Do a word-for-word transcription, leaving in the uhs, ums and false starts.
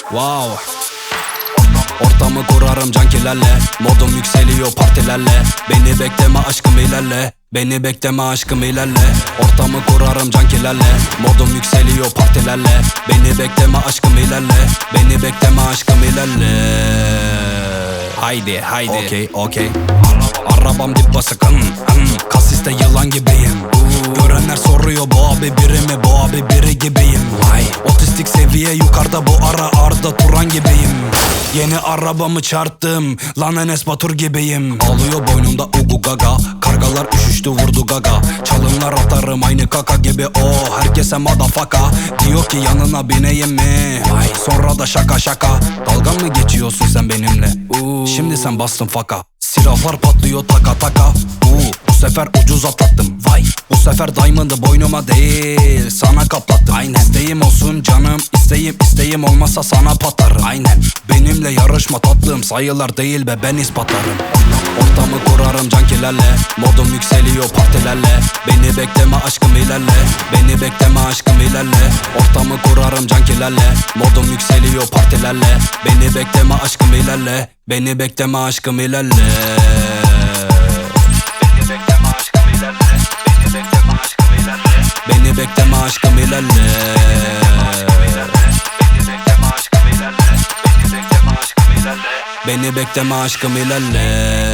Wow. Ortamı kurarım cankilerle, modum yükseliyor partilerle. Beni bekleme aşkım ilerle, beni bekleme aşkım ilerle. Ortamı kurarım cankilerle, modum yükseliyor partilerle. Beni bekleme aşkım ilerle, beni bekleme aşkım ilerle. Haydi haydi okey okey. Arabam dip basık hmm, hmm. Kasiste yılan gibiyim. Görenler soruyor bu abi biri mi, bu abi biri gibiyim. Vay. Otistik seviye yukarıda, bu ara Arda Turan gibiyim. Yeni arabamı çarptım, lan Enes Batur gibiyim. Ağlıyor boynumda ugu gaga, kargalar üşüştü vurdu gaga. Çalımlar atarım aynı kaka gibi, o herkese madafaka. Diyor ki yanına bineyim mi? Vay. Sonra da şaka şaka. Dalga mı geçiyorsun sen benimle? Uuu. Şimdi sen bastın faka. Silahlar patlıyor taka taka. Uuu. Bu sefer ucuz atlattım. Vay. Bu sefer diamond'ı boynuma değil sana kaplattım. Aynen. İsteğim olsun canım, isteğim isteğim olmasa sana patlarım. Aynen. Benimle yarışma tatlım, sayılar değil be ben ispatlarım. Ortamı kurarım cankilerle, modum yükseliyor partilerle. Beni bekleme aşkım ilerle, beni bekleme aşkım ilerle. Ortamı kurarım cankilerle, modum yükseliyor partilerle. Beni bekleme aşkım ilerle, beni bekleme aşkım ilerle. Beni bekleme aşkım ilerle, beni bekleme aşkım ilerle. Beni bekleme aşkım ilerle. Beni bekleme aşkım ilerle.